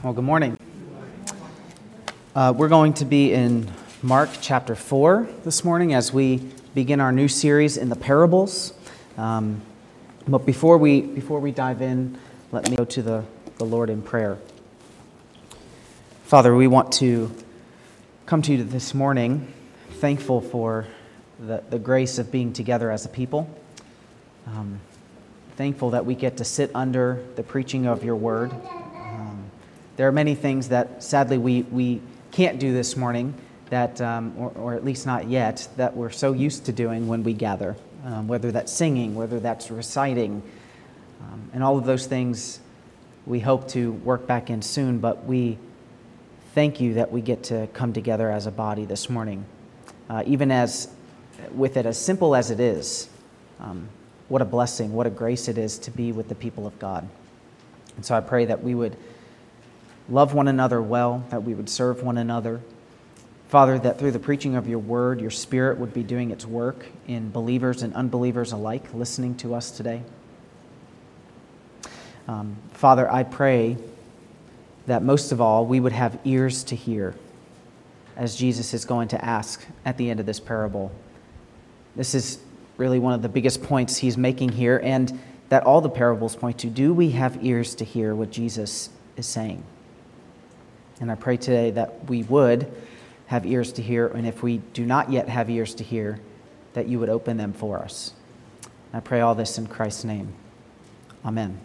Well, good morning. We're going to be in Mark chapter 4 this morning as we begin our new series in the parables. But before we dive in, let me go to the Lord in prayer. Father, we want to come to you this morning thankful for the grace of being together as a people. Thankful that we get to sit under the preaching of your word. There are many things that sadly we can't do this morning, that or at least not yet, that we're so used to doing when we gather, whether that's singing, whether that's reciting, and all of those things we hope to work back in soon, but we thank you that we get to come together as a body this morning. Even as with it as simple as it is, what a blessing, what a grace it is to be with the people of God. And so I pray that we would love one another well, that we would serve one another. Father, that through the preaching of your word, your Spirit would be doing its work in believers and unbelievers alike, listening to us today. Father, I pray that most of all, we would have ears to hear, as Jesus is going to ask at the end of this parable. This is really one of the biggest points he's making here, and that all the parables point to. Do we have ears to hear what Jesus is saying? And I pray today that we would have ears to hear, and if we do not yet have ears to hear, that you would open them for us. I pray all this in Christ's name. Amen.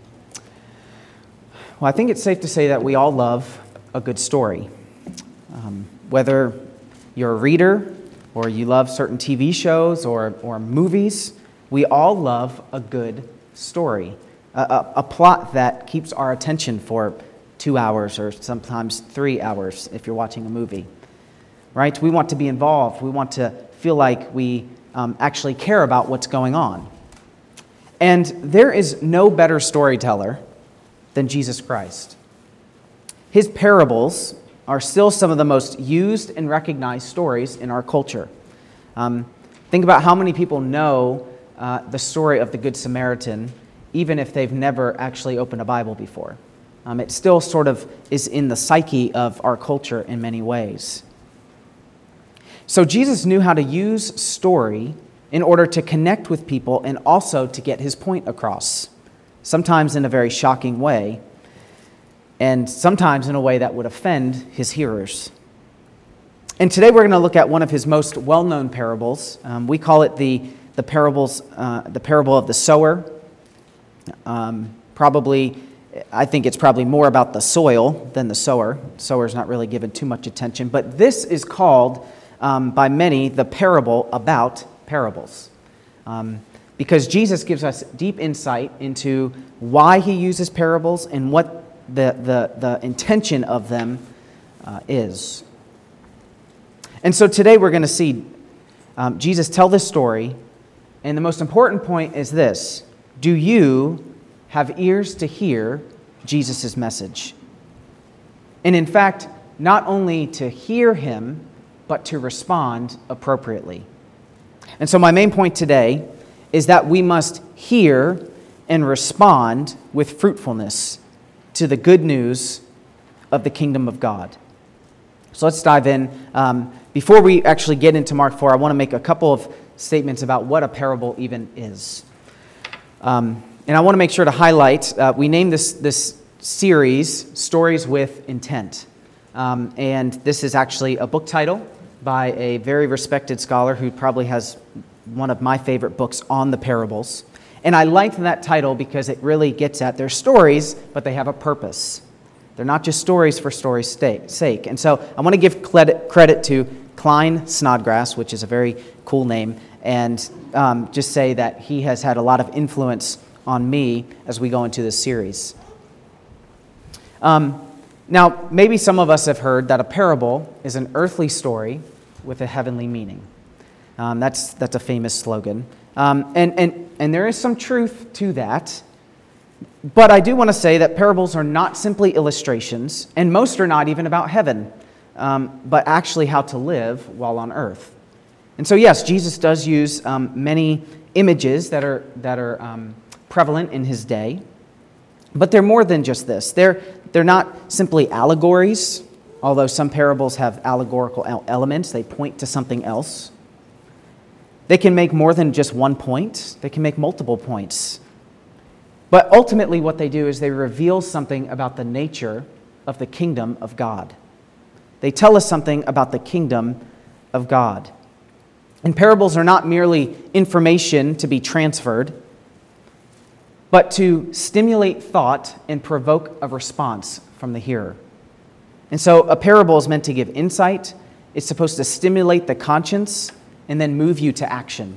Well, I think it's safe to say that we all love a good story. Whether you're a reader or you love certain TV shows or movies, we all love a good story, a plot that keeps our attention for 2 hours or sometimes 3 hours if you're watching a movie, right? We want to be involved. We want to feel like we actually care about what's going on. And there is no better storyteller than Jesus Christ. His parables are still some of the most used and recognized stories in our culture. Think about how many people know the story of the Good Samaritan, even if they've never actually opened a Bible before. It still sort of is in the psyche of our culture in many ways. So Jesus knew how to use story in order to connect with people and also to get his point across, sometimes in a very shocking way, and sometimes in a way that would offend his hearers. And today we're going to look at one of his most well-known parables. We call it the parable of the sower. I think it's probably more about the soil than the sower. The sower is not really given too much attention. But this is called, by many, the parable about parables. Because Jesus gives us deep insight into why he uses parables and what the intention of them is. And so today we're going to see Jesus tell this story. And the most important point is this: do you have ears to hear Jesus' message? And in fact, not only to hear him, but to respond appropriately. And so my main point today is that we must hear and respond with fruitfulness to the good news of the kingdom of God. So let's dive in. Before we actually get into Mark 4, I want to make a couple of statements about what a parable even is. And I want to make sure to highlight, we named this series Stories with Intent. And this is actually a book title by a very respected scholar who probably has one of my favorite books on the parables. And I liked that title because it really gets at their stories, but they have a purpose. They're not just stories for stories' sake. And so I want to give credit to Klyne Snodgrass, which is a very cool name, and just say that he has had a lot of influence on me as we go into this series. Now, maybe some of us have heard that a parable is an earthly story with a heavenly meaning. That's a famous slogan. And there is some truth to that. But I do want to say that parables are not simply illustrations, and most are not even about heaven, but actually how to live while on earth. And so, yes, Jesus does use many images that are prevalent in his day, but they're more than just this. They're they're not simply allegories, although some parables have allegorical elements. They point to something else. They can make more than just one point. They can make multiple points. But ultimately what they do is they reveal something about the nature of the kingdom of God. They tell us something about the kingdom of God. And parables are not merely information to be transferred, but to stimulate thought and provoke a response from the hearer. And so a parable is meant to give insight. It's supposed to stimulate the conscience and then move you to action.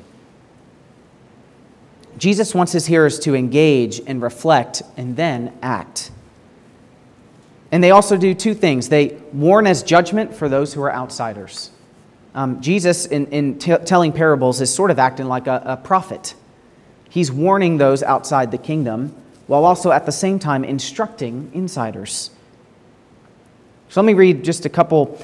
Jesus wants his hearers to engage and reflect and then act. And they also do two things. They warn as judgment for those who are outsiders. Jesus, in telling parables, is sort of acting like a prophet. He's warning those outside the kingdom, while also at the same time instructing insiders. So let me read just a couple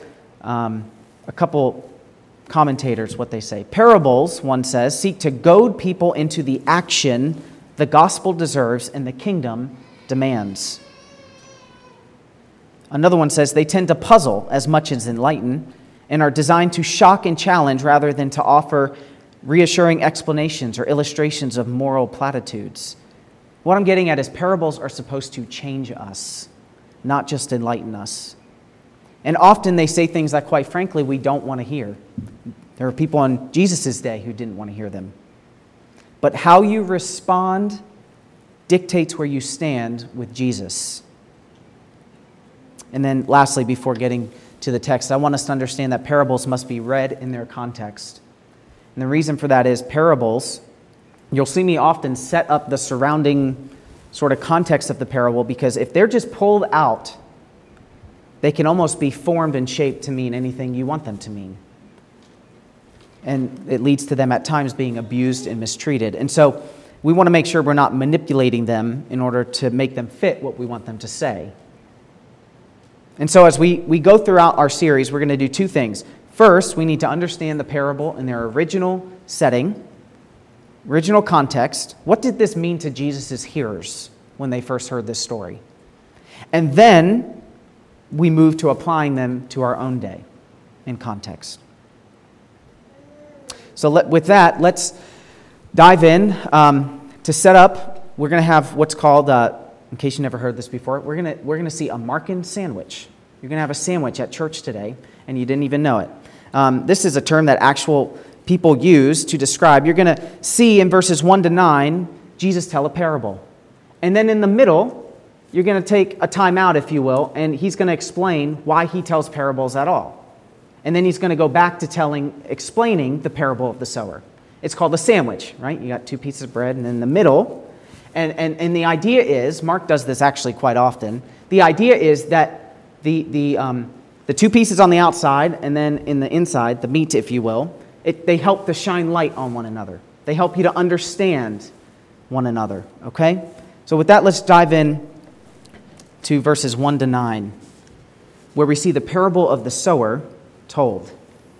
commentators what they say. Parables, one says, seek to goad people into the action the gospel deserves and the kingdom demands. Another one says they tend to puzzle as much as enlighten and are designed to shock and challenge rather than to offer reassuring explanations or illustrations of moral platitudes. What I'm getting at is parables are supposed to change us, not just enlighten us. And often they say things that, quite frankly, we don't want to hear. There were people on Jesus' day who didn't want to hear them. But how you respond dictates where you stand with Jesus. And then lastly, before getting to the text, I want us to understand that parables must be read in their context. And the reason for that is parables, you'll see me often set up the surrounding sort of context of the parable, because if they're just pulled out, they can almost be formed and shaped to mean anything you want them to mean. And it leads to them at times being abused and mistreated. And so we want to make sure we're not manipulating them in order to make them fit what we want them to say. And so as we go throughout our series, we're going to do two things. First, we need to understand the parable in their original setting, original context. What did this mean to Jesus' hearers when they first heard this story? And then we move to applying them to our own day in context. So with that, let's dive in. To set up, we're going to have what's called, in case you never heard this before, we're going to see a Markan sandwich. You're going to have a sandwich at church today, and you didn't even know it. This is a term that actual people use to describe. You're going to see in verses 1 to 9, Jesus tell a parable. And then in the middle, you're going to take a time out, if you will, and he's going to explain why he tells parables at all. And then he's going to go back to explaining the parable of the sower. It's called a sandwich, right? You got two pieces of bread, and in the middle, and the idea is, Mark does this actually quite often, the idea is that the two pieces on the outside and then in the inside, the meat, if you will, they help to shine light on one another. They help you to understand one another, okay? So with that, let's dive in to verses 1 to 9, where we see the parable of the sower told.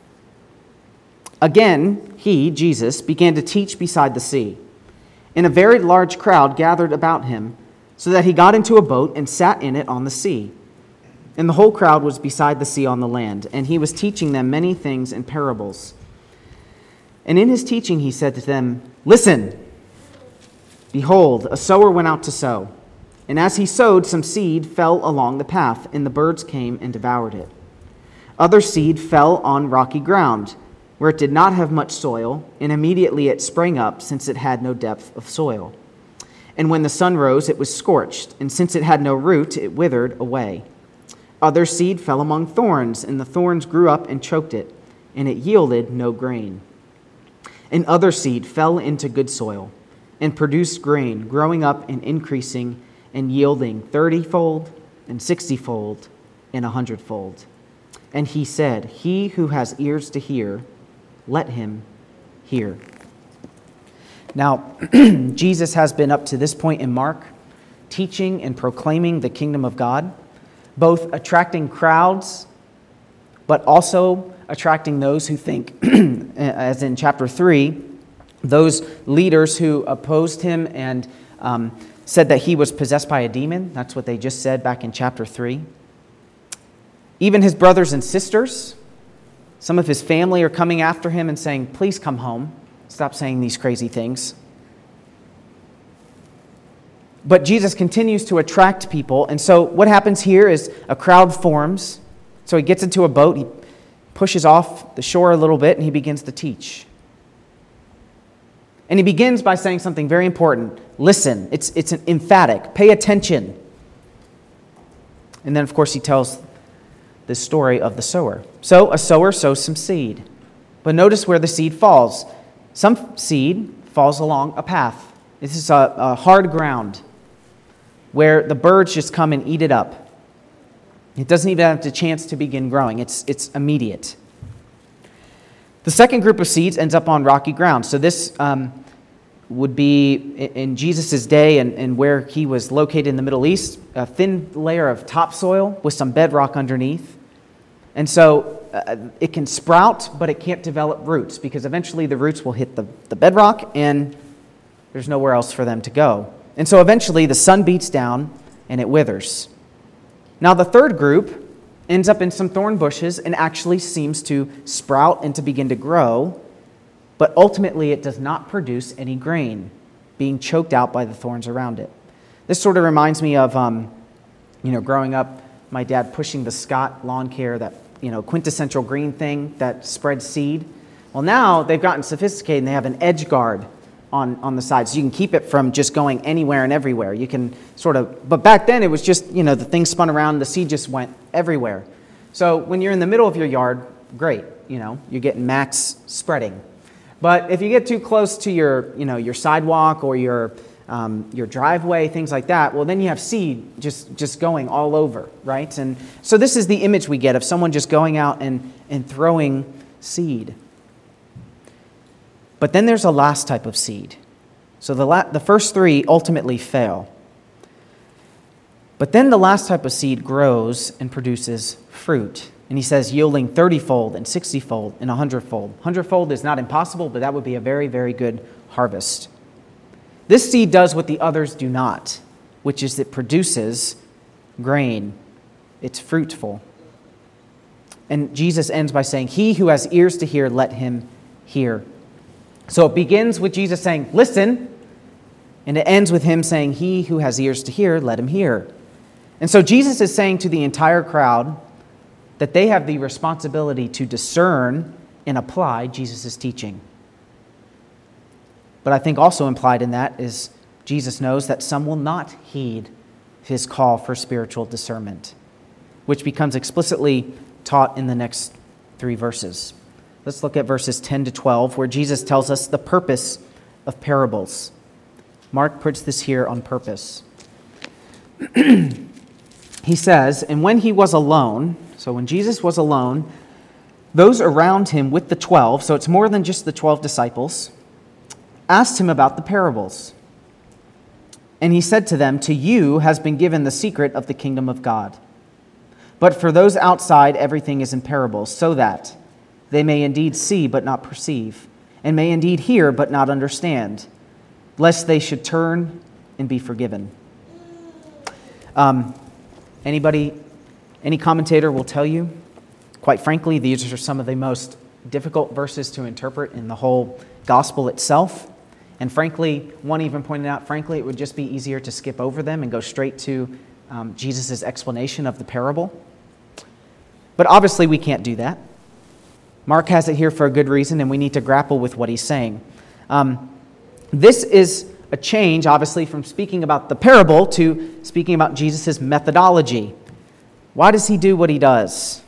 Again, he, Jesus, began to teach beside the sea, and a very large crowd gathered about him, so that he got into a boat and sat in it on the sea. And the whole crowd was beside the sea on the land, and he was teaching them many things in parables. And in his teaching he said to them, "Listen, behold, a sower went out to sow. And as he sowed, some seed fell along the path, and the birds came and devoured it. Other seed fell on rocky ground, where it did not have much soil, and immediately it sprang up, since it had no depth of soil. And when the sun rose, it was scorched, and since it had no root, it withered away. Other seed fell among thorns, and the thorns grew up and choked it, and it yielded no grain. And other seed fell into good soil, and produced grain, growing up and increasing, and yielding 30-fold, and 60-fold, and 100-fold. And he said, He who has ears to hear, let him hear." Now, Jesus has been up to this point in Mark teaching and proclaiming the kingdom of God, both attracting crowds, but also attracting those who think, as in chapter 3, those leaders who opposed him and said that he was possessed by a demon. That's what they just said back in chapter 3. Even his brothers and sisters, some of his family are coming after him and saying, please come home. Stop saying these crazy things. But Jesus continues to attract people. And so what happens here is a crowd forms. So he gets into a boat, he pushes off the shore a little bit, and he begins to teach. And he begins by saying something very important. Listen. It's an emphatic. Pay attention. And then, of course, he tells the story of the sower. So a sower sows some seed. But notice where the seed falls. Some seed falls along a path. This is a hard ground where the birds just come and eat it up. It doesn't even have the chance to begin growing. It's immediate. The second group of seeds ends up on rocky ground. So this would be in Jesus' day and where he was located in the Middle East, a thin layer of topsoil with some bedrock underneath. And so it can sprout, but it can't develop roots because eventually the roots will hit the bedrock and there's nowhere else for them to go. And so eventually the sun beats down and it withers. Now the third group ends up in some thorn bushes and actually seems to sprout and to begin to grow, but ultimately it does not produce any grain, being choked out by the thorns around it. This sort of reminds me of, growing up, my dad pushing the Scott lawn care, that quintessential green thing that spreads seed. Well, now they've gotten sophisticated and they have an edge guard on the side, so you can keep it from just going anywhere and everywhere. You can but back then it was just, the thing spun around, the seed just went everywhere. So when you're in the middle of your yard, great, you're getting max spreading. But if you get too close to your sidewalk or your driveway, things like that, well, then you have seed just going all over, right? And so this is the image we get of someone just going out and throwing seed. But then there's a last type of seed. So the first three ultimately fail. But then the last type of seed grows and produces fruit. And he says yielding 30-fold and 60-fold and 100-fold. 100-fold is not impossible, but that would be a very, very good harvest. This seed does what the others do not, which is it produces grain. It's fruitful. And Jesus ends by saying, he who has ears to hear, let him hear. So it begins with Jesus saying, listen, and it ends with him saying, he who has ears to hear, let him hear. And so Jesus is saying to the entire crowd that they have the responsibility to discern and apply Jesus' teaching. But I think also implied in that is Jesus knows that some will not heed his call for spiritual discernment, which becomes explicitly taught in the next 3 verses. Let's look at verses 10 to 12, where Jesus tells us the purpose of parables. Mark puts this here on purpose. He says, and when he was alone, so when Jesus was alone, those around him with the 12, so it's more than just the 12 disciples, asked him about the parables. And he said to them, to you has been given the secret of the kingdom of God. But for those outside, everything is in parables, so that they may indeed see but not perceive, and may indeed hear but not understand, lest they should turn and be forgiven. Any commentator will tell you, quite frankly, these are some of the most difficult verses to interpret in the whole gospel itself. And frankly, one even pointed out, it would just be easier to skip over them and go straight to Jesus' explanation of the parable. But obviously we can't do that. Mark has it here for a good reason, and we need to grapple with what he's saying. This is a change, obviously, from speaking about the parable to speaking about Jesus' methodology. Why does he do what he does?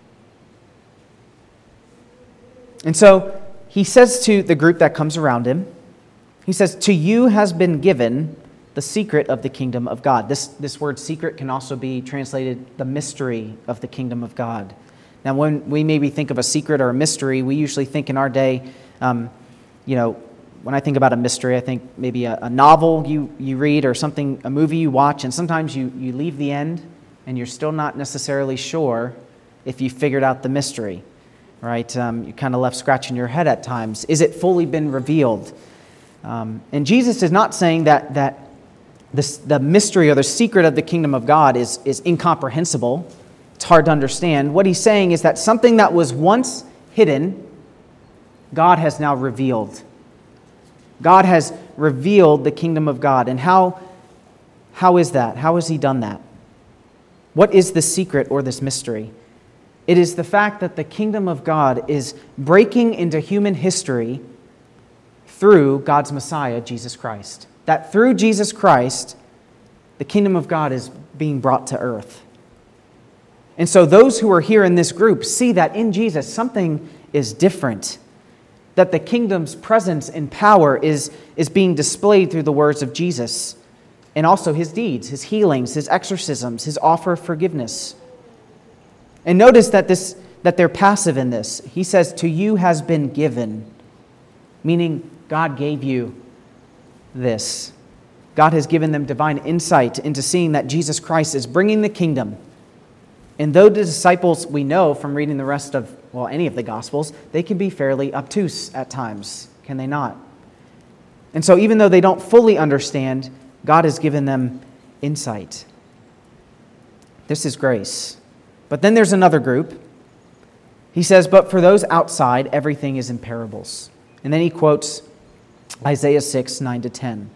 And so he says to the group that comes around him, he says, to you has been given the secret of the kingdom of God. This word secret can also be translated the mystery of the kingdom of God. Now, when we maybe think of a secret or a mystery, we usually think in our day, when I think about a mystery, I think maybe a novel you read or something, a movie you watch, and sometimes you leave the end and you're still not necessarily sure if you figured out the mystery, right? You're kind of left scratching your head at times. Is it fully been revealed? And Jesus is not saying that the mystery or the secret of the kingdom of God is incomprehensible. It's hard to understand. What he's saying is that something that was once hidden, God has now revealed. God has revealed the kingdom of God. And how is that? How has he done that? What is the secret or this mystery? It is the fact that the kingdom of God is breaking into human history through God's Messiah, Jesus Christ. That through Jesus Christ, the kingdom of God is being brought to earth. And so those who are here in this group see that in Jesus something is different. That the kingdom's presence and power is being displayed through the words of Jesus. And also his deeds, his healings, his exorcisms, his offer of forgiveness. And notice that they're passive in this. He says, "To you has been given," meaning God gave you this. God has given them divine insight into seeing that Jesus Christ is bringing the kingdom. And though the disciples, we know from reading the rest of, any of the Gospels, they can be fairly obtuse at times, can they not? And so even though they don't fully understand, God has given them insight. This is grace. But then there's another group. He says, "But for those outside, everything is in parables." And then he quotes Isaiah 6, 9-10.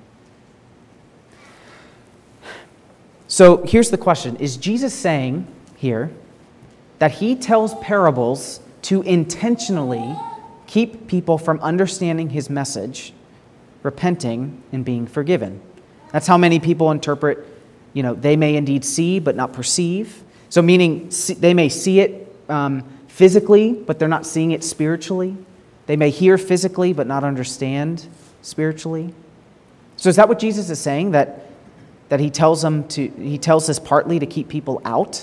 So here's the question. Is Jesus saying here that he tells parables to intentionally keep people from understanding his message, repenting, and being forgiven? That's how many people interpret, they may indeed see but not perceive. So meaning they may see it physically, but they're not seeing it spiritually. They may hear physically but not understand spiritually. So is that what Jesus is saying? That he tells us partly to keep people out?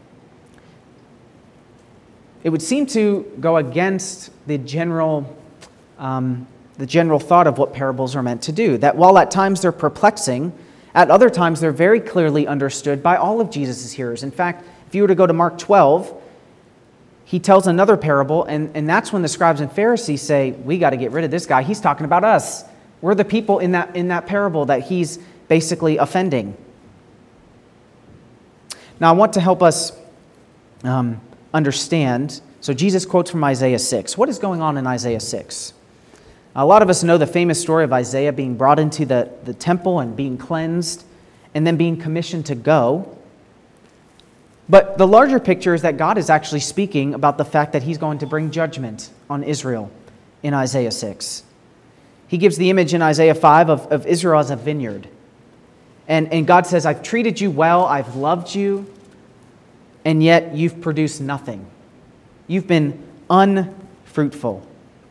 It would seem to go against the general thought of what parables are meant to do. That while at times they're perplexing, at other times they're very clearly understood by all of Jesus' hearers. In fact, if you were to go to Mark 12, he tells another parable, and that's when the scribes and Pharisees say, "We got to get rid of this guy. He's talking about us. We're the people in that parable that he's basically offending." Now, I want to help us understand. So Jesus quotes from Isaiah 6. What is going on in Isaiah 6? A lot of us know the famous story of Isaiah being brought into the temple and being cleansed and then being commissioned to go. But the larger picture is that God is actually speaking about the fact that he's going to bring judgment on Israel in Isaiah 6. He gives the image in Isaiah 5 of Israel as a vineyard. And God says, "I've treated you well, I've loved you, and yet you've produced nothing. You've been unfruitful."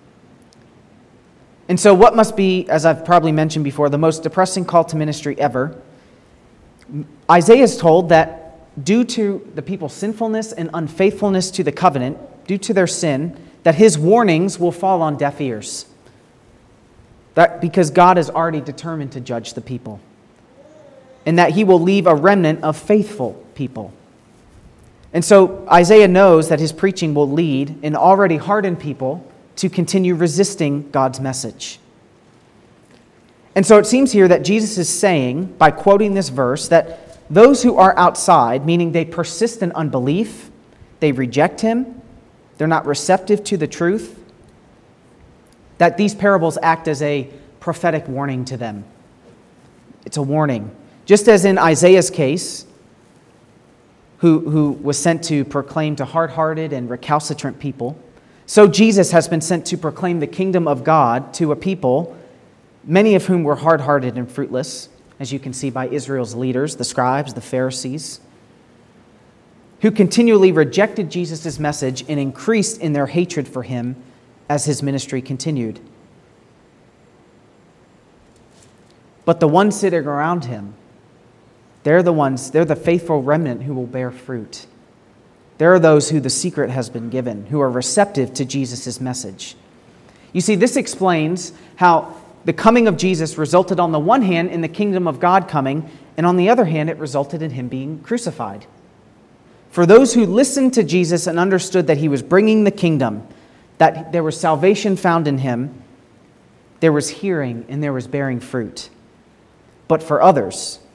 And so what must be, as I've probably mentioned before, the most depressing call to ministry ever, Isaiah is told that due to the people's sinfulness and unfaithfulness to the covenant, due to their sin, that his warnings will fall on deaf ears. That because God is already determined to judge the people. And that he will leave a remnant of faithful people. And so Isaiah knows that his preaching will lead an already hardened people to continue resisting God's message. And so it seems here that Jesus is saying, by quoting this verse, that those who are outside, meaning they persist in unbelief, they reject him, they're not receptive to the truth, that these parables act as a prophetic warning to them. It's a warning. Just as in Isaiah's case, who was sent to proclaim to hard-hearted and recalcitrant people, so Jesus has been sent to proclaim the kingdom of God to a people, many of whom were hard-hearted and fruitless, as you can see by Israel's leaders, the scribes, the Pharisees, who continually rejected Jesus' message and increased in their hatred for him as his ministry continued. But the ones sitting around him, they're the faithful remnant who will bear fruit. There are those who the secret has been given, who are receptive to Jesus' message. You see, this explains how the coming of Jesus resulted on the one hand in the kingdom of God coming, and on the other hand, it resulted in him being crucified. For those who listened to Jesus and understood that he was bringing the kingdom, that there was salvation found in him, there was hearing and there was bearing fruit. But for others,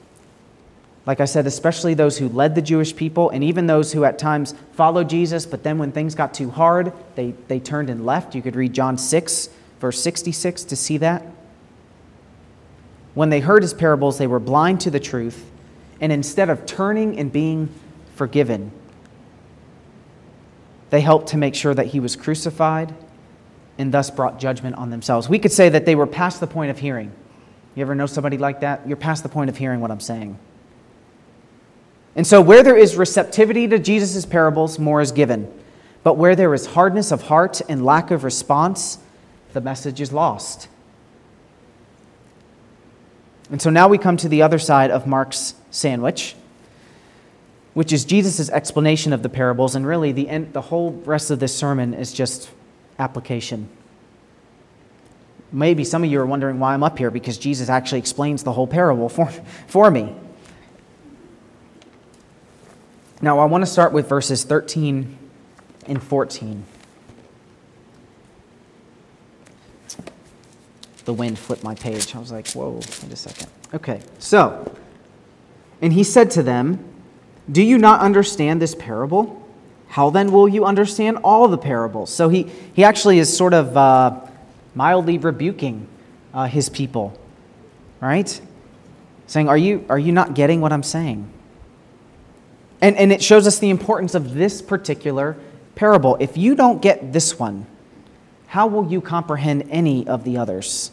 Like I said, especially those who led the Jewish people and even those who at times followed Jesus, but then when things got too hard, they turned and left. You could read John 6, verse 66 to see that. When they heard his parables, they were blind to the truth, and instead of turning and being forgiven, they helped to make sure that he was crucified and thus brought judgment on themselves. We could say that they were past the point of hearing. You ever know somebody like that? You're past the point of hearing what I'm saying. And so where there is receptivity to Jesus' parables, more is given. But where there is hardness of heart and lack of response, the message is lost. And so now we come to the other side of Mark's sandwich, which is Jesus' explanation of the parables. And really, the whole rest of this sermon is just application. Maybe some of you are wondering why I'm up here, because Jesus actually explains the whole parable for me. Now, I want to start with verses 13 and 14. The wind flipped my page. I was like, whoa, wait a second. Okay, so, and he said to them, "Do you not understand this parable? How then will you understand all the parables?" So he actually is sort of mildly rebuking his people, right? Saying, are you not getting what I'm saying? And it shows us the importance of this particular parable. If you don't get this one, how will you comprehend any of the others?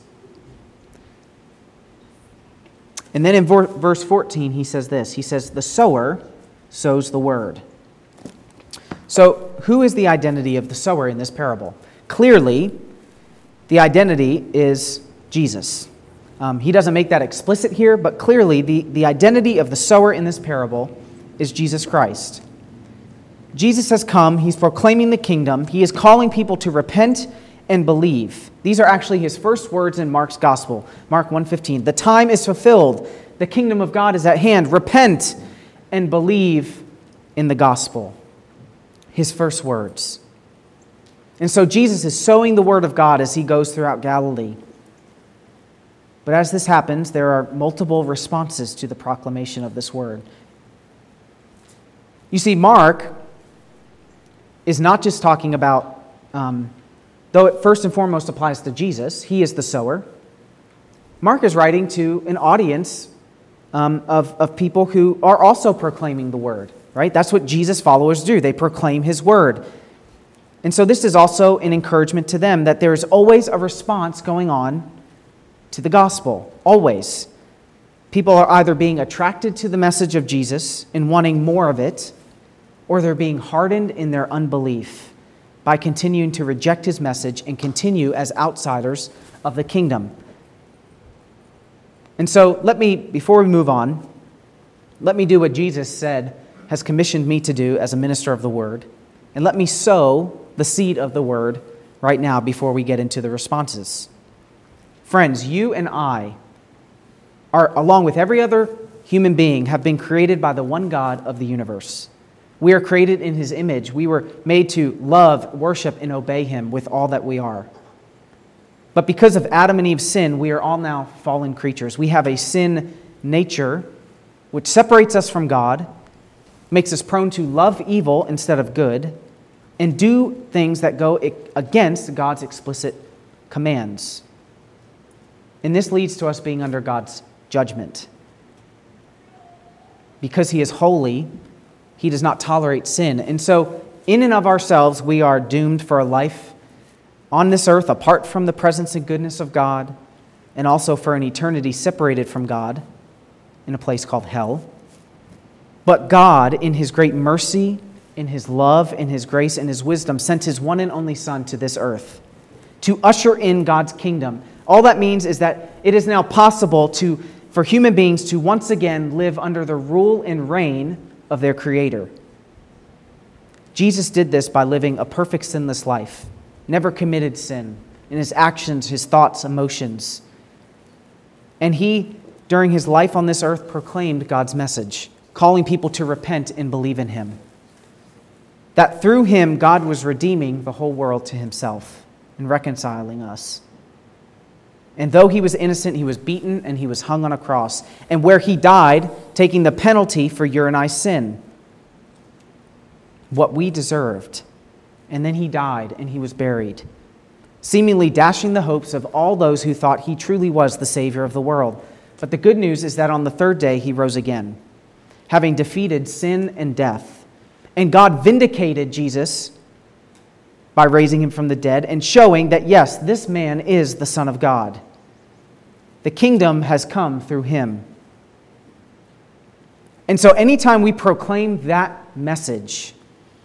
And then in verse 14, he says this. He says, "The sower sows the word." So who is the identity of the sower in this parable? Clearly, the identity is Jesus. He doesn't make that explicit here, but clearly the identity of the sower in this parable is Jesus Christ. Jesus has come. He's proclaiming the kingdom. He is calling people to repent and believe. These are actually his first words in Mark's gospel. Mark 1:15. "The time is fulfilled. The kingdom of God is at hand. Repent and believe in the gospel." His first words. And so Jesus is sowing the word of God as he goes throughout Galilee. But as this happens, there are multiple responses to the proclamation of this word. You see, Mark is not just talking about, though it first and foremost applies to Jesus, he is the sower. Mark is writing to an audience of people who are also proclaiming the word, right? That's what Jesus' followers do. They proclaim his word. And so this is also an encouragement to them that there is always a response going on to the gospel, always. People are either being attracted to the message of Jesus and wanting more of it, or they're being hardened in their unbelief by continuing to reject his message and continue as outsiders of the kingdom. And so before we move on, let me do what Jesus said has commissioned me to do as a minister of the word, and let me sow the seed of the word right now before we get into the responses. Friends, you and I are, along with every other human being, have been created by the one God of the universe. We are created in his image. We were made to love, worship, and obey him with all that we are. But because of Adam and Eve's sin, we are all now fallen creatures. We have a sin nature which separates us from God, makes us prone to love evil instead of good, and do things that go against God's explicit commands. And this leads to us being under God's judgment. Because he is holy, he does not tolerate sin. And so, in and of ourselves, we are doomed for a life on this earth apart from the presence and goodness of God, and also for an eternity separated from God in a place called hell. But God, in his great mercy, in his love, in his grace, and his wisdom, sent his one and only Son to this earth to usher in God's kingdom. All that means is that it is now possible for human beings to once again live under the rule and reign of their Creator. Jesus did this by living a perfect sinless life, never committed sin in his actions, his thoughts, emotions. And he, during his life on this earth, proclaimed God's message, calling people to repent and believe in him. That through him, God was redeeming the whole world to himself and reconciling us. And though he was innocent, he was beaten and he was hung on a cross. And where he died, taking the penalty for your and I's sin, what we deserved. And then he died and he was buried, seemingly dashing the hopes of all those who thought he truly was the Savior of the world. But the good news is that on the third day he rose again, having defeated sin and death. And God vindicated Jesus by raising him from the dead and showing that, yes, this man is the Son of God. The kingdom has come through him. And so anytime we proclaim that message,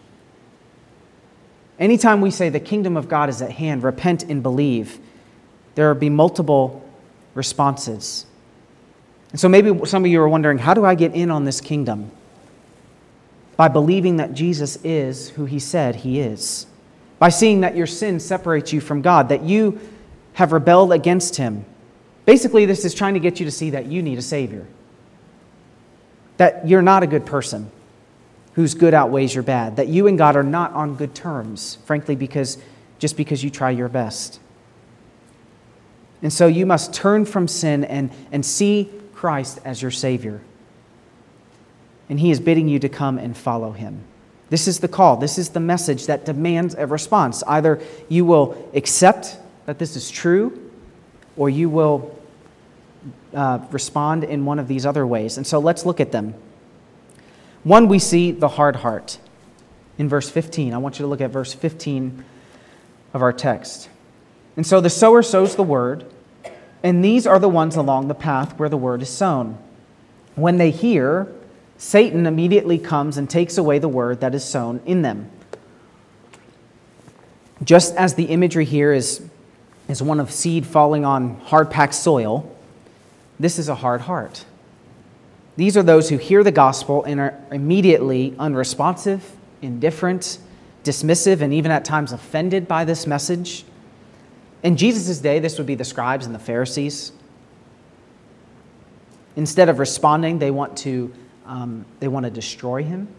anytime we say the kingdom of God is at hand, repent and believe, there will be multiple responses. And so maybe some of you are wondering, how do I get in on this kingdom? By believing that Jesus is who he said he is. By seeing that your sin separates you from God, that you have rebelled against him. Basically, this is trying to get you to see that you need a Savior. That you're not a good person whose good outweighs your bad. That you and God are not on good terms, frankly, because you try your best. And so you must turn from sin and see Christ as your Savior. And he is bidding you to come and follow him. This is the call. This is the message that demands a response. Either you will accept that this is true, or you will respond in one of these other ways. And so let's look at them. One, we see the hard heart in verse 15. I want you to look at verse 15 of our text. And so the sower sows the word, and these are the ones along the path where the word is sown. When they hear, Satan immediately comes and takes away the word that is sown in them. Just as the imagery here is one of seed falling on hard-packed soil, this is a hard heart. These are those who hear the gospel and are immediately unresponsive, indifferent, dismissive, and even at times offended by this message. In Jesus' day, this would be the scribes and the Pharisees. Instead of responding, they want to destroy him.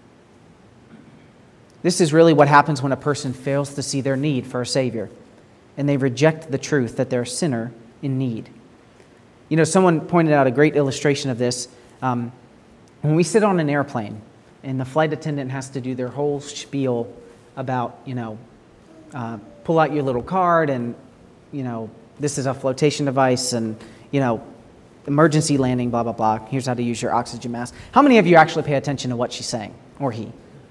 This is really what happens when a person fails to see their need for a Savior, and they reject the truth that they're a sinner in need. You know, someone pointed out a great illustration of this. When we sit on an airplane, and the flight attendant has to do their whole spiel about, pull out your little card, and, this is a flotation device, and, emergency landing, blah, blah, blah. Here's how to use your oxygen mask. How many of you actually pay attention to what she's saying, or he?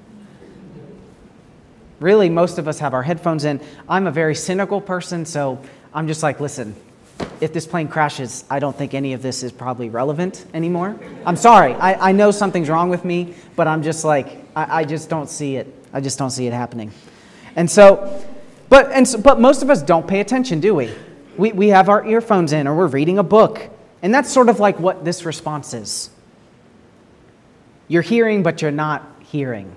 Really, most of us have our headphones in. I'm a very cynical person, so I'm just like, listen, if this plane crashes, I don't think any of this is probably relevant anymore. I'm sorry. I know something's wrong with me, but I'm just like, I just don't see it. I just don't see it happening. And so, but most of us don't pay attention, do we? We have our earphones in, or we're reading a book. And that's sort of like what this response is. You're hearing, but you're not hearing.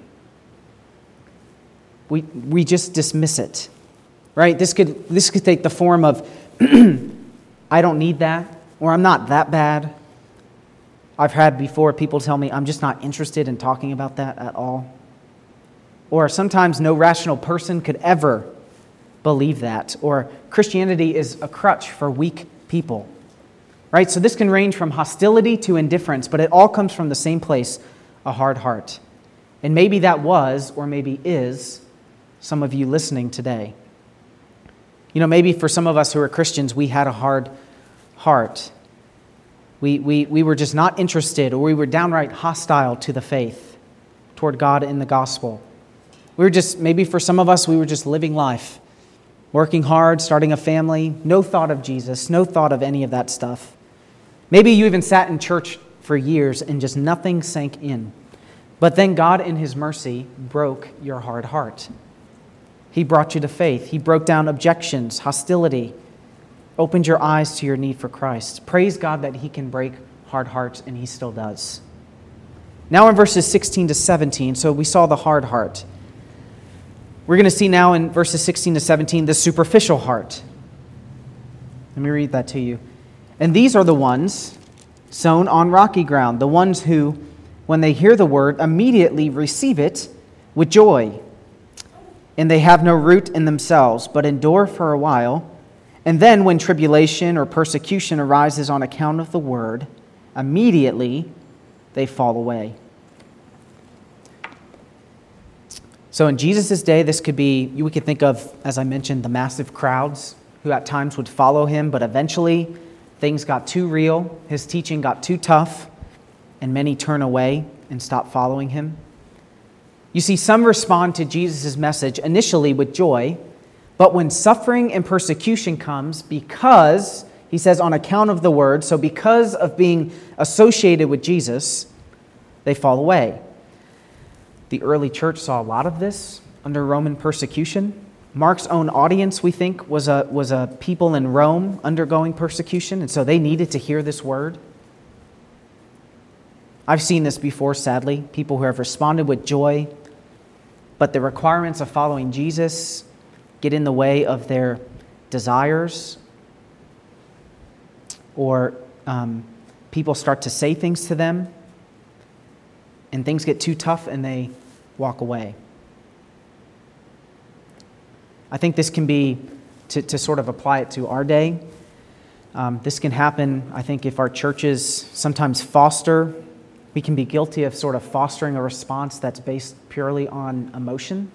We just dismiss it, right? This could take the form of, I don't need that, or I'm not that bad. I've had before people tell me I'm just not interested in talking about that at all. Or sometimes no rational person could ever believe that. Or Christianity is a crutch for weak people. Right? So this can range from hostility to indifference, but it all comes from the same place, a hard heart. And maybe that was, or maybe is, some of you listening today. Maybe for some of us who are Christians, we had a hard heart. We were just not interested, or we were downright hostile to the faith, toward God in the gospel. Maybe for some of us, we were just living life, working hard, starting a family, no thought of Jesus, no thought of any of that stuff. Maybe you even sat in church for years and just nothing sank in. But then God in his mercy broke your hard heart. He brought you to faith. He broke down objections, hostility, opened your eyes to your need for Christ. Praise God that he can break hard hearts, and he still does. Now in verses 16 to 17, so we saw the hard heart. We're going to see now in verses 16 to 17 the superficial heart. Let me read that to you. And these are the ones sown on rocky ground, the ones who, when they hear the word, immediately receive it with joy. And they have no root in themselves, but endure for a while. And then when tribulation or persecution arises on account of the word, immediately they fall away. So in Jesus' day, this could be, we could think of, as I mentioned, the massive crowds who at times would follow him, but eventually things got too real, his teaching got too tough, and many turn away and stop following him. You see, some respond to Jesus' message initially with joy, but when suffering and persecution comes because, he says, on account of the word, so because of being associated with Jesus, they fall away. The early church saw a lot of this under Roman persecution. Mark's own audience, we think, was a people in Rome undergoing persecution, and so they needed to hear this word. I've seen this before, sadly, people who have responded with joy, but the requirements of following Jesus get in the way of their desires, or people start to say things to them, and things get too tough and they walk away. I think this can be, to sort of apply it to our day, this can happen, I think, if our churches sometimes we can be guilty of sort of fostering a response that's based purely on emotion.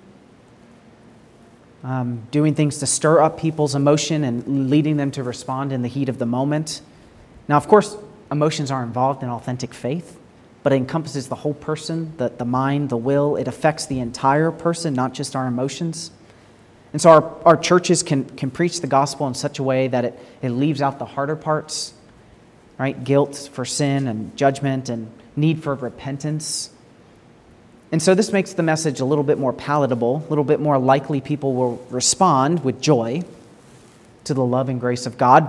Doing things to stir up people's emotion and leading them to respond in the heat of the moment. Now, of course, emotions are involved in authentic faith, but it encompasses the whole person, the mind, the will. It affects the entire person, not just our emotions. And so our churches can preach the gospel in such a way that it leaves out the harder parts, right? Guilt for sin and judgment and need for repentance. And so this makes the message a little bit more palatable, a little bit more likely people will respond with joy to the love and grace of God,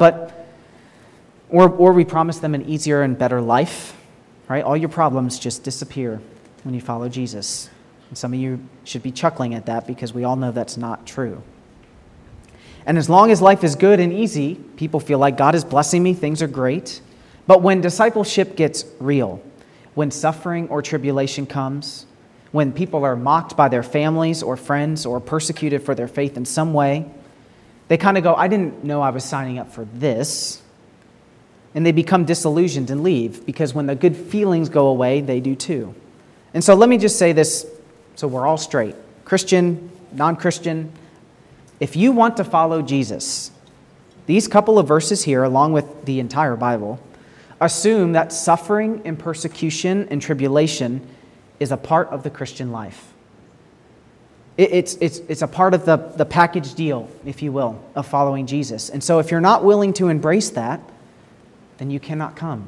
or we promise them an easier and better life, right? All your problems just disappear when you follow Jesus. And some of you should be chuckling at that because we all know that's not true. And as long as life is good and easy, people feel like God is blessing me, things are great. But when discipleship gets real, when suffering or tribulation comes, when people are mocked by their families or friends or persecuted for their faith in some way, they kind of go, I didn't know I was signing up for this. And they become disillusioned and leave because when the good feelings go away, they do too. And so let me just say this so we're all straight. Christian, non-Christian, if you want to follow Jesus, these couple of verses here, along with the entire Bible, assume that suffering and persecution and tribulation is a part of the Christian life. It's a part of the package deal, if you will, of following Jesus. And so if you're not willing to embrace that, then you cannot come.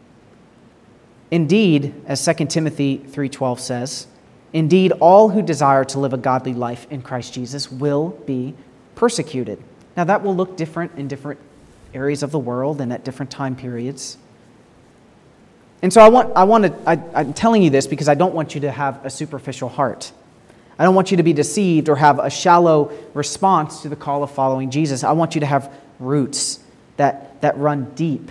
Indeed, as 2 Timothy 3:12 says, indeed, all who desire to live a godly life in Christ Jesus will be persecuted. Now that will look different in different areas of the world and at different time periods. And so I'm telling you this because I don't want you to have a superficial heart. I don't want you to be deceived or have a shallow response to the call of following Jesus. I want you to have roots that run deep.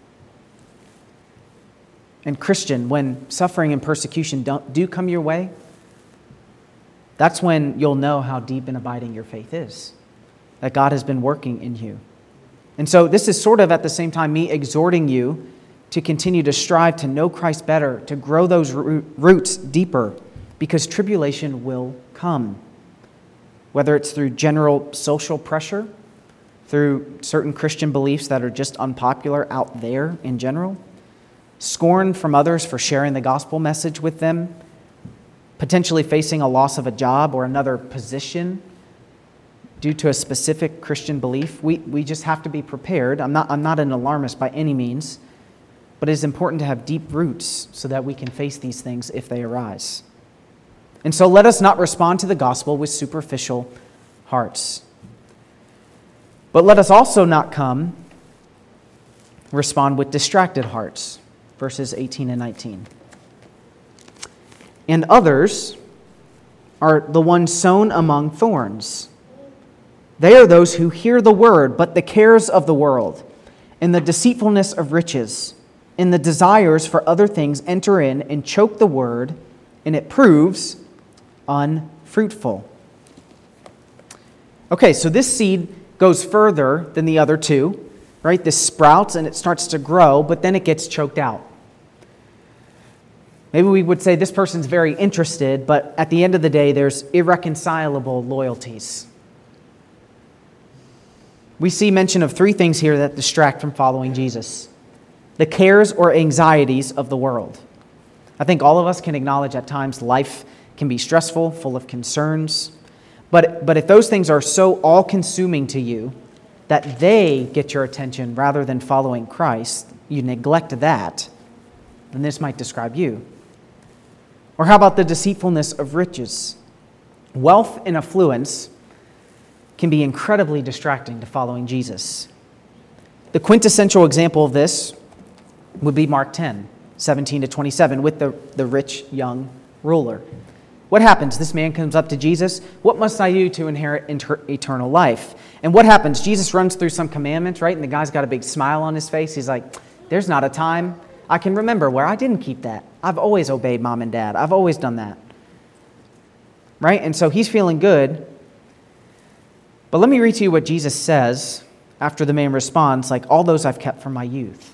And Christian, when suffering and persecution do come your way, that's when you'll know how deep and abiding your faith is, that God has been working in you. And so this is sort of at the same time me exhorting you to continue to strive to know Christ better, to grow those roots deeper, because tribulation will come. Whether it's through general social pressure, through certain Christian beliefs that are just unpopular out there in general, scorn from others for sharing the gospel message with them, potentially facing a loss of a job or another position due to a specific Christian belief. We just have to be prepared. I'm not an alarmist by any means, but it is important to have deep roots so that we can face these things if they arise. And so let us not respond to the gospel with superficial hearts. But let us also not respond with distracted hearts. Verses 18 and 19. And others are the ones sown among thorns. They are those who hear the word, but the cares of the world, and the deceitfulness of riches, and the desires for other things enter in and choke the word, and it proves unfruitful. Okay, so this seed goes further than the other two, right? This sprouts and it starts to grow, but then it gets choked out. Maybe we would say this person's very interested, but at the end of the day, there's irreconcilable loyalties. We see mention of three things here that distract from following Jesus: the cares or anxieties of the world. I think all of us can acknowledge at times life can be stressful, full of concerns. But if those things are so all-consuming to you that they get your attention rather than following Christ, you neglect that, then this might describe you. Or how about the deceitfulness of riches? Wealth and affluence can be incredibly distracting to following Jesus. The quintessential example of this would be Mark 10, 17 to 27, with the rich young ruler. What happens? This man comes up to Jesus. What must I do to inherit eternal life? And what happens? Jesus runs through some commandments, right? And the guy's got a big smile on his face. He's like, there's not a time I can remember where I didn't keep that. I've always obeyed mom and dad. I've always done that. Right? And so he's feeling good. But let me read to you what Jesus says after the man responds, like, all those I've kept from my youth.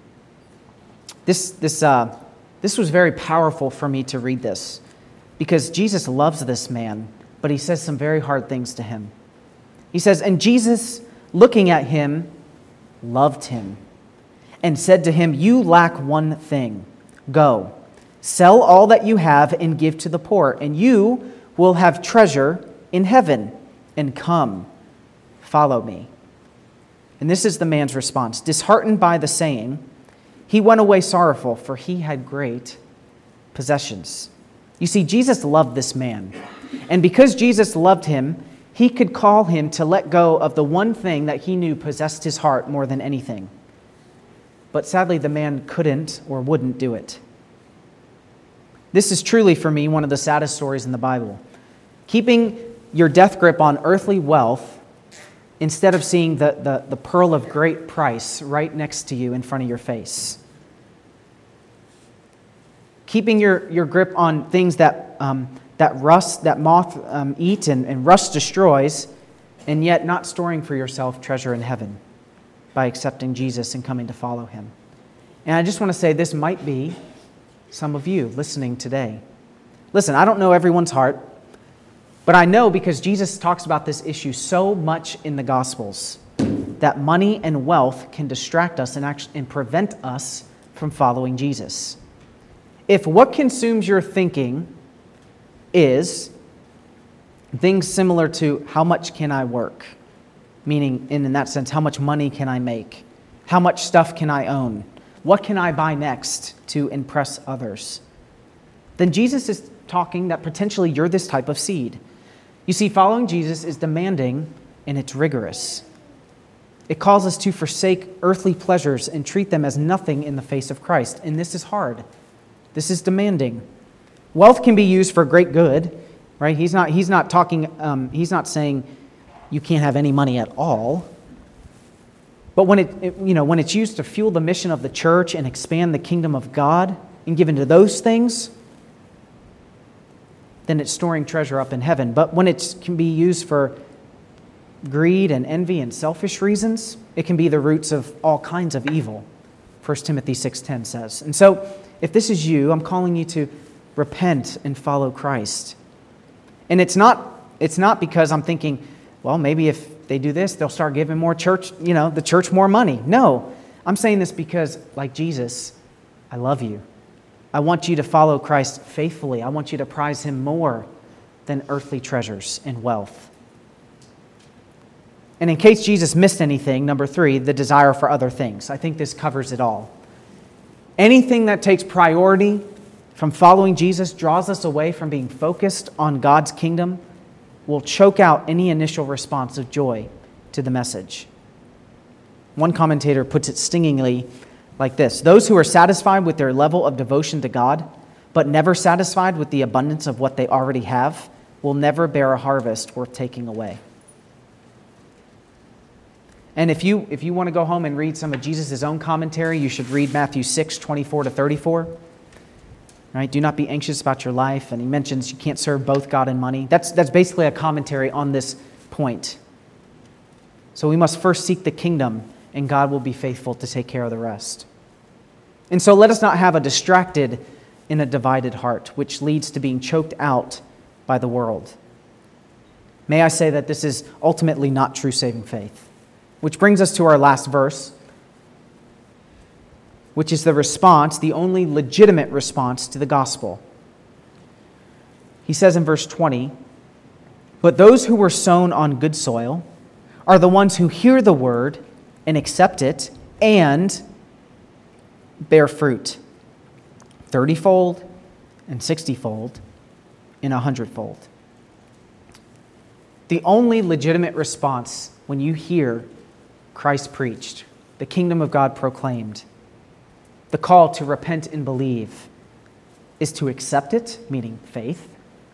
This was very powerful for me to read this, because Jesus loves this man, but he says some very hard things to him. He says, and Jesus, looking at him, loved him and said to him, you lack one thing. Go, sell all that you have and give to the poor, and you will have treasure in heaven. And come, follow me. And this is the man's response. Disheartened by the saying, he went away sorrowful, for he had great possessions. You see, Jesus loved this man. And because Jesus loved him, he could call him to let go of the one thing that he knew possessed his heart more than anything. But sadly, the man couldn't or wouldn't do it. This is truly, for me, one of the saddest stories in the Bible. Keeping your death grip on earthly wealth instead of seeing the pearl of great price right next to you in front of your face. Keeping your grip on things that rust, that moth eat and rust destroys, and yet not storing for yourself treasure in heaven by accepting Jesus and coming to follow him. And I just want to say this might be some of you listening today. Listen, I don't know everyone's heart, but I know because Jesus talks about this issue so much in the Gospels that money and wealth can distract us and prevent us from following Jesus. If what consumes your thinking is things similar to how much can I work, meaning in that sense, how much money can I make, how much stuff can I own, what can I buy next to impress others, then Jesus is talking that potentially you're this type of seed. You see, following Jesus is demanding and it's rigorous. It calls us to forsake earthly pleasures and treat them as nothing in the face of Christ. And this is hard. This is demanding. Wealth can be used for great good, right? He's not saying you can't have any money at all. But when when it's used to fuel the mission of the church and expand the kingdom of God and given to those things, then it's storing treasure up in heaven. But when it can be used for greed and envy and selfish reasons, it can be the roots of all kinds of evil, 1 Timothy 6:10 says. And so, if this is you, I'm calling you to repent and follow Christ. And it's not because I'm thinking, well, maybe if they do this, they'll start giving more church, the church more money. No, I'm saying this because, like Jesus, I love you. I want you to follow Christ faithfully. I want you to prize him more than earthly treasures and wealth. And in case Jesus missed anything, number 3, the desire for other things. I think this covers it all. Anything that takes priority from following Jesus draws us away from being focused on God's kingdom will choke out any initial response of joy to the message. One commentator puts it stingingly like this: those who are satisfied with their level of devotion to God, but never satisfied with the abundance of what they already have, will never bear a harvest worth taking away. And if you want to go home and read some of Jesus' own commentary, you should read Matthew 6:24-34. Right? Do not be anxious about your life. And he mentions you can't serve both God and money. That's basically a commentary on this point. So we must first seek the kingdom, and God will be faithful to take care of the rest. And so let us not have a distracted and a divided heart, which leads to being choked out by the world. May I say that this is ultimately not true saving faith. Which brings us to our last verse, which is the response, the only legitimate response to the gospel. He says in verse 20, "But those who were sown on good soil are the ones who hear the word and accept it and bear fruit, 30-fold and 60-fold and 100-fold." The only legitimate response when you hear Christ preached, the kingdom of God proclaimed, the call to repent and believe, is to accept it, meaning faith,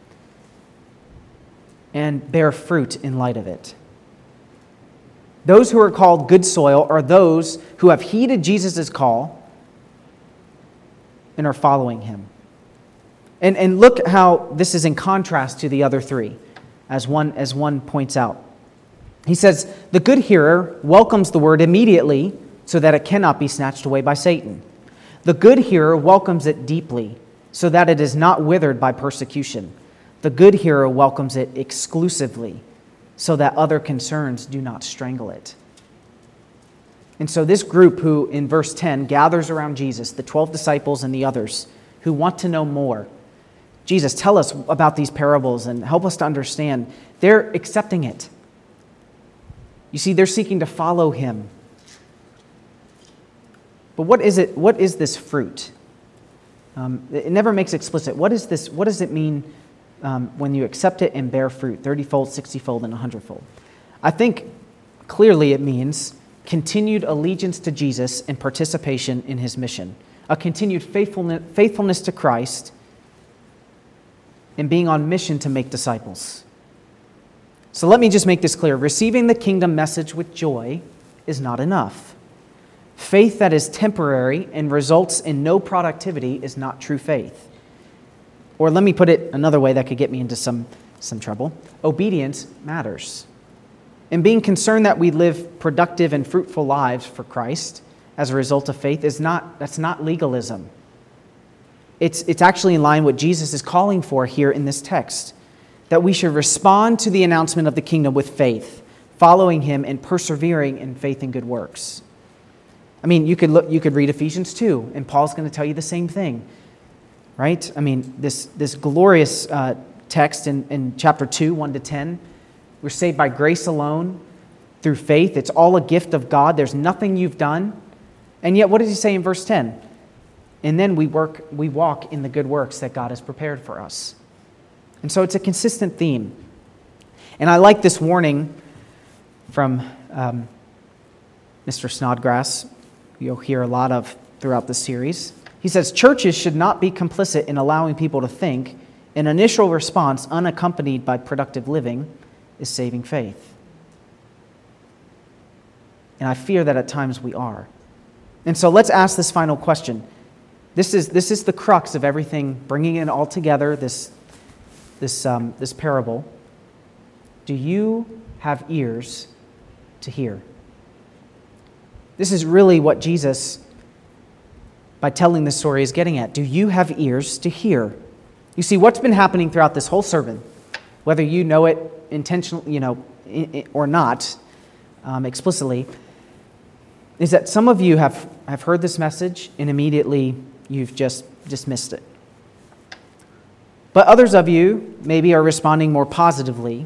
and bear fruit in light of it. Those who are called good soil are those who have heeded Jesus' call and are following him. And look how this is in contrast to the other three, as one points out. He says, "The good hearer welcomes the word immediately so that it cannot be snatched away by Satan. The good hearer welcomes it deeply so that it is not withered by persecution. The good hearer welcomes it exclusively so that other concerns do not strangle it." And so this group who, in verse 10, gathers around Jesus, the 12 disciples and the others who want to know more, "Jesus, tell us about these parables and help us to understand," they're accepting it. You see, they're seeking to follow him. But what is it? What is this fruit? It never makes explicit. What is this? What does it mean when you accept it and bear fruit, 30-fold, 60-fold, and 100-fold? I think clearly it means continued allegiance to Jesus and participation in his mission, a continued faithfulness to Christ, and being on mission to make disciples. So let me just make this clear. Receiving the kingdom message with joy is not enough. Faith that is temporary and results in no productivity is not true faith. Or let me put it another way that could get me into some trouble. Obedience matters. And being concerned that we live productive and fruitful lives for Christ as a result of faith that's not legalism. It's actually in line with what Jesus is calling for here in this text, that we should respond to the announcement of the kingdom with faith, following him and persevering in faith and good works. I mean, you could read Ephesians 2, and Paul's going to tell you the same thing, right? I mean, this glorious text in chapter 2, 1 to 10, we're saved by grace alone, through faith. It's all a gift of God. There's nothing you've done. And yet, what does he say in verse 10? And then we walk in the good works that God has prepared for us. And so it's a consistent theme. And I like this warning from Mr. Snodgrass, you'll hear a lot of throughout the series. He says, "Churches should not be complicit in allowing people to think an initial response unaccompanied by productive living is saving faith." And I fear that at times we are. And so let's ask this final question. This is the crux of everything, bringing it all together, this parable. Do you have ears to hear? This is really what Jesus, by telling this story, is getting at. Do you have ears to hear? You see, what's been happening throughout this whole sermon, whether you know it intentionally, or not, explicitly, is that some of you have heard this message and immediately you've just dismissed it. But others of you maybe are responding more positively.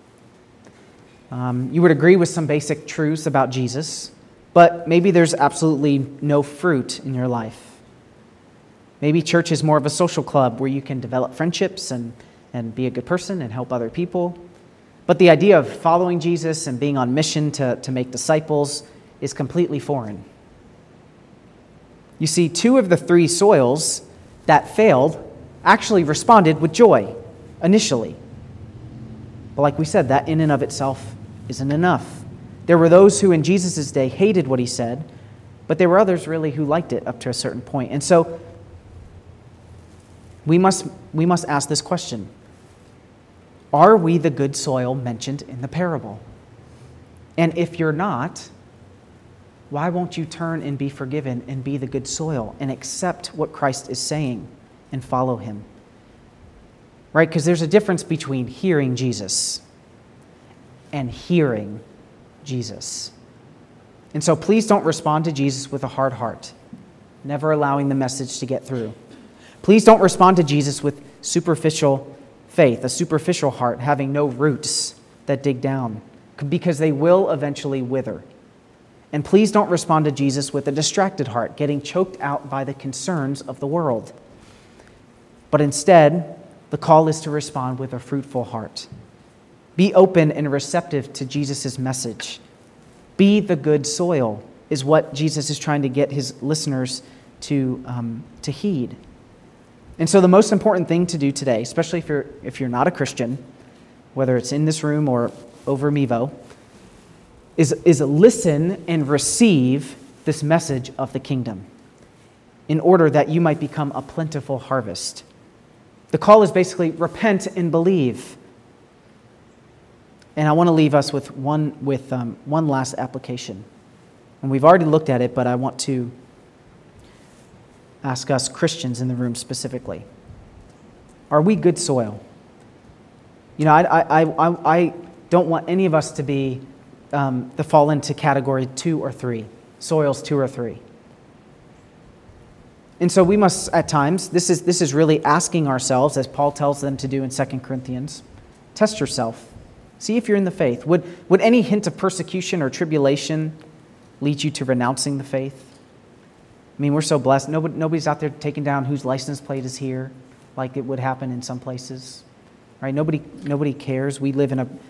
You would agree with some basic truths about Jesus, but maybe there's absolutely no fruit in your life. Maybe church is more of a social club where you can develop friendships and be a good person and help other people. But the idea of following Jesus and being on mission to make disciples is completely foreign. You see, 2 of the 3 soils that failed actually responded with joy initially. But like we said, that in and of itself isn't enough. There were those who in Jesus' day hated what he said, but there were others really who liked it up to a certain point. And so we must ask this question. Are we the good soil mentioned in the parable? And if you're not, why won't you turn and be forgiven and be the good soil and accept what Christ is saying and follow him? Right? Because there's a difference between hearing Jesus and hearing Jesus. And so please don't respond to Jesus with a hard heart, never allowing the message to get through. Please don't respond to Jesus with superficial faith, a superficial heart, having no roots that dig down, because they will eventually wither. And please don't respond to Jesus with a distracted heart, getting choked out by the concerns of the world. But instead, the call is to respond with a fruitful heart. Be open and receptive to Jesus' message. Be the good soil is what Jesus is trying to get his listeners to heed. And so the most important thing to do today, especially if you're not a Christian, whether it's in this room or over Mevo, is listen and receive this message of the kingdom in order that you might become a plentiful harvest. The call is basically repent and believe. And I want to leave us with one last application. And we've already looked at it, but I want to ask us Christians in the room specifically. Are we good soil? You know, I don't want any of us to be to fall into category 2 or 3, soils 2 or 3. And so we must, at times, this is really asking ourselves, as Paul tells them to do in 2 Corinthians, test yourself. See if you're in the faith. Would any hint of persecution or tribulation lead you to renouncing the faith? I mean, we're so blessed. Nobody's out there taking down whose license plate is here, like it would happen in some places. Right? Nobody cares. We live in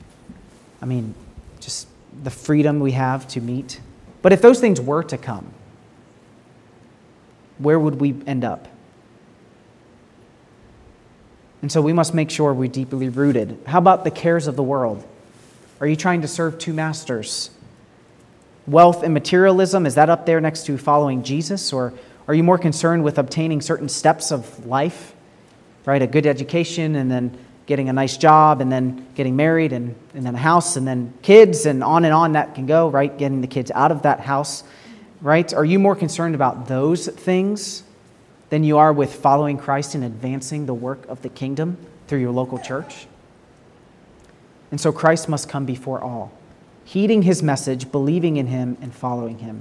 just the freedom we have to meet. But if those things were to come, where would we end up? And so we must make sure we're deeply rooted. How about the cares of the world? Are you trying to serve two masters? Wealth and materialism, is that up there next to following Jesus? Or are you more concerned with obtaining certain steps of life? Right, a good education, and then getting a nice job, and then getting married, and then a house, and then kids, and on that can go, right? Getting the kids out of that house, right? Are you more concerned about those things than you are with following Christ and advancing the work of the kingdom through your local church? And so Christ must come before all, heeding his message, believing in him, and following him.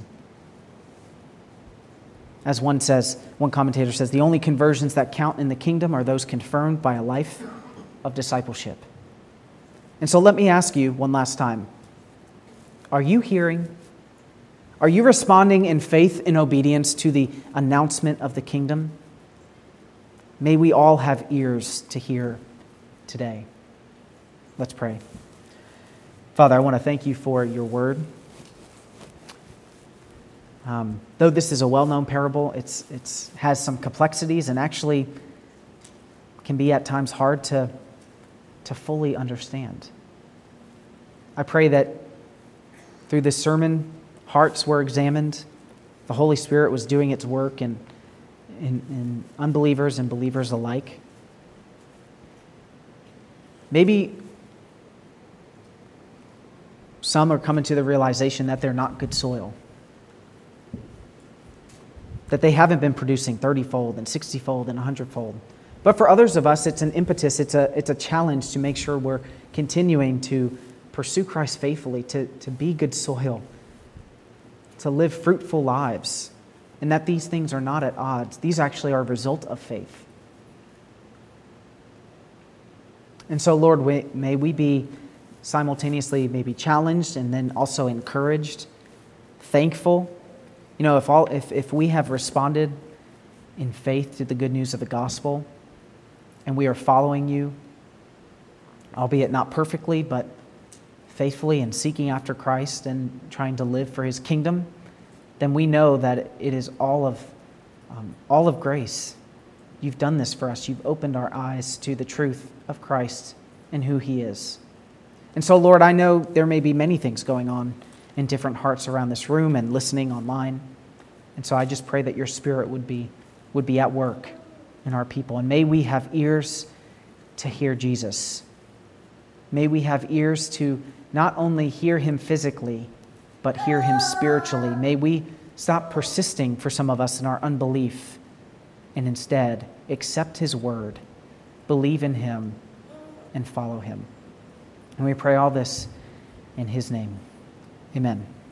As one commentator says, the only conversions that count in the kingdom are those confirmed by a life of discipleship. And so let me ask you one last time, are you hearing? Are you responding in faith and obedience to the announcement of the kingdom? May we all have ears to hear today. Let's pray. Father, I want to thank you for your word. Though this is a well-known parable, it has some complexities and actually can be at times hard to fully understand. I pray that through this sermon, hearts were examined, the Holy Spirit was doing its work in unbelievers and believers alike. Maybe some are coming to the realization that they're not good soil, that they haven't been producing 30-fold and 60-fold and 100-fold. But for others of us, it's an impetus, it's a challenge to make sure we're continuing to pursue Christ faithfully, to be good soil, to live fruitful lives, and that these things are not at odds. These actually are a result of faith. And so, Lord, may we be simultaneously maybe challenged and then also encouraged, thankful. You know, if we have responded in faith to the good news of the gospel and we are following you, albeit not perfectly, but faithfully and seeking after Christ and trying to live for his kingdom, then we know that it is all of grace. You've done this for us. You've opened our eyes to the truth of Christ and who he is. And so, Lord, I know there may be many things going on in different hearts around this room and listening online. And so I just pray that your Spirit would be at work in our people. And may we have ears to hear Jesus. May we have ears to not only hear him physically, but hear him spiritually. May we stop persisting, for some of us, in our unbelief and instead accept his word, believe in him, and follow him. And we pray all this in his name. Amen.